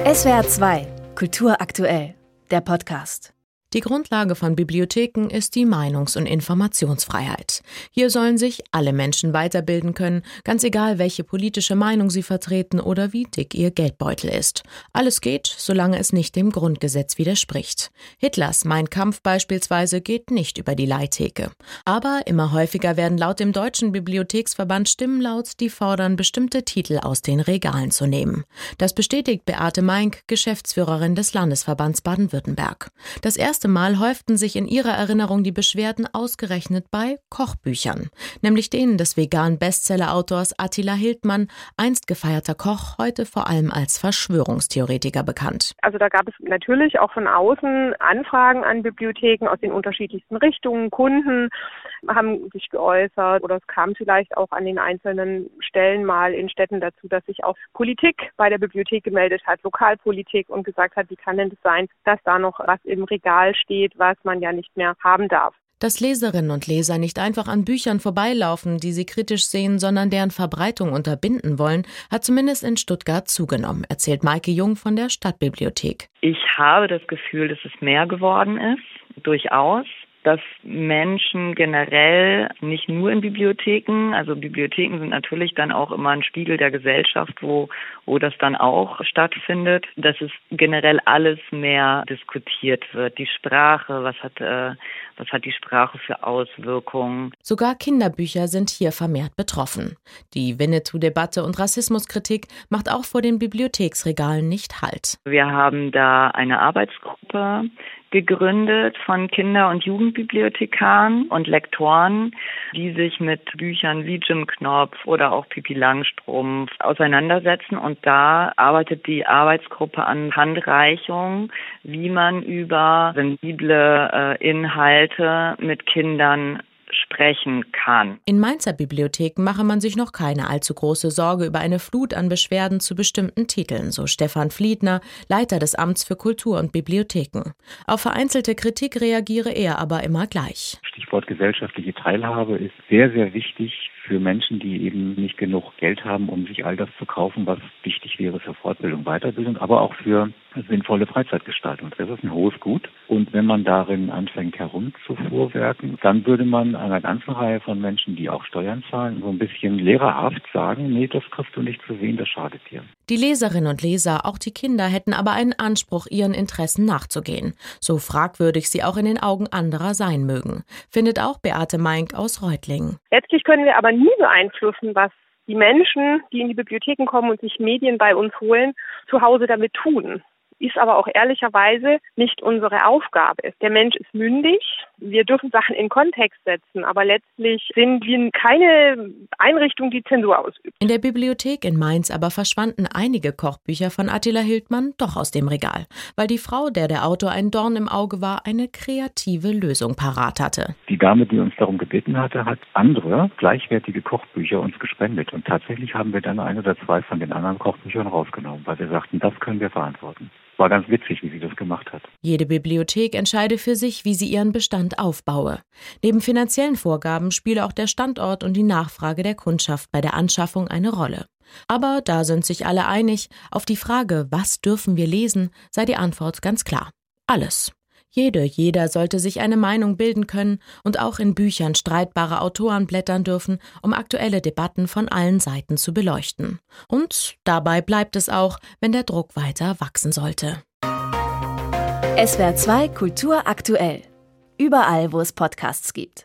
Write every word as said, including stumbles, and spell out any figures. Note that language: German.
S W R zwei, Kultur aktuell, der Podcast. Die Grundlage von Bibliotheken ist die Meinungs- und Informationsfreiheit. Hier sollen sich alle Menschen weiterbilden können, ganz egal, welche politische Meinung sie vertreten oder wie dick ihr Geldbeutel ist. Alles geht, solange es nicht dem Grundgesetz widerspricht. Hitlers Mein Kampf beispielsweise geht nicht über die Leihtheke. Aber immer häufiger werden laut dem Deutschen Bibliotheksverband Stimmen laut, die fordern, bestimmte Titel aus den Regalen zu nehmen. Das bestätigt Beate Meink, Geschäftsführerin des Landesverbands Baden-Württemberg. Das erste Mal häuften sich in ihrer Erinnerung die Beschwerden ausgerechnet bei Kochbüchern, nämlich denen des veganen Bestseller-Autors Attila Hildmann, einst gefeierter Koch, heute vor allem als Verschwörungstheoretiker bekannt. Also da gab es natürlich auch von außen Anfragen an Bibliotheken aus den unterschiedlichsten Richtungen. Kunden haben sich geäußert oder es kam vielleicht auch an den einzelnen Stellen mal in Städten dazu, dass sich auch Politik bei der Bibliothek gemeldet hat, Lokalpolitik, und gesagt hat, wie kann denn das sein, dass da noch was im Regal steht, was man ja nicht mehr haben darf. Dass Leserinnen und Leser nicht einfach an Büchern vorbeilaufen, die sie kritisch sehen, sondern deren Verbreitung unterbinden wollen, hat zumindest in Stuttgart zugenommen, erzählt Maike Jung von der Stadtbibliothek. Ich habe das Gefühl, dass es mehr geworden ist, durchaus. Dass Menschen generell, nicht nur in Bibliotheken, also Bibliotheken sind natürlich dann auch immer ein Spiegel der Gesellschaft, wo, wo das dann auch stattfindet, dass es generell alles mehr diskutiert wird. Die Sprache, was hat, äh, was hat die Sprache für Auswirkungen? Sogar Kinderbücher sind hier vermehrt betroffen. Die Winnetou-Debatte und Rassismuskritik macht auch vor den Bibliotheksregalen nicht Halt. Wir haben da eine Arbeitsgruppe gegründet von Kinder- und Jugendbibliothekaren und Lektoren, die sich mit Büchern wie Jim Knopf oder auch Pippi Langstrumpf auseinandersetzen. Und da arbeitet die Arbeitsgruppe an Handreichungen, wie man über sensible äh, Inhalte mit Kindern sprechen kann. In Mainzer Bibliotheken mache man sich noch keine allzu große Sorge über eine Flut an Beschwerden zu bestimmten Titeln, so Stefan Fliedner, Leiter des Amts für Kultur und Bibliotheken. Auf vereinzelte Kritik reagiere er aber immer gleich. Stichwort gesellschaftliche Teilhabe ist sehr, sehr wichtig für Menschen, die eben nicht genug Geld haben, um sich all das zu kaufen, was wichtig wäre für Fortbildung, Weiterbildung, aber auch für sinnvolle Freizeitgestaltung. Das ist ein hohes Gut. Und wenn man darin anfängt herumzufuhrwerken, dann würde man einer ganzen Reihe von Menschen, die auch Steuern zahlen, so ein bisschen lehrerhaft sagen, nee, das kriegst du nicht zu sehen, das schadet dir. Die Leserinnen und Leser, auch die Kinder, hätten aber einen Anspruch, ihren Interessen nachzugehen. So fragwürdig sie auch in den Augen anderer sein mögen, findet auch Beate Meink aus Reutlingen. Letztlich können wir aber nie beeinflussen, was die Menschen, die in die Bibliotheken kommen und sich Medien bei uns holen, zu Hause damit tun. Ist aber auch ehrlicherweise nicht unsere Aufgabe. Der Mensch ist mündig, wir dürfen Sachen in Kontext setzen, aber letztlich sind wir keine Einrichtung, die Zensur ausübt. In der Bibliothek in Mainz aber verschwanden einige Kochbücher von Attila Hildmann doch aus dem Regal, weil die Frau, der der Autor ein Dorn im Auge war, eine kreative Lösung parat hatte. Die Dame, die uns darum gebeten hatte, hat andere gleichwertige Kochbücher uns gespendet. Und tatsächlich haben wir dann ein oder zwei von den anderen Kochbüchern rausgenommen, weil wir sagten, das können wir verantworten. War ganz witzig, wie sie das gemacht hat. Jede Bibliothek entscheide für sich, wie sie ihren Bestand aufbaue. Neben finanziellen Vorgaben spiele auch der Standort und die Nachfrage der Kundschaft bei der Anschaffung eine Rolle. Aber da sind sich alle einig, auf die Frage, was dürfen wir lesen, sei die Antwort ganz klar. Alles. Jede, jeder sollte sich eine Meinung bilden können und auch in Büchern streitbare Autoren blättern dürfen, um aktuelle Debatten von allen Seiten zu beleuchten. Und dabei bleibt es auch, wenn der Druck weiter wachsen sollte. S W R zwei Kultur aktuell. Überall, wo es Podcasts gibt.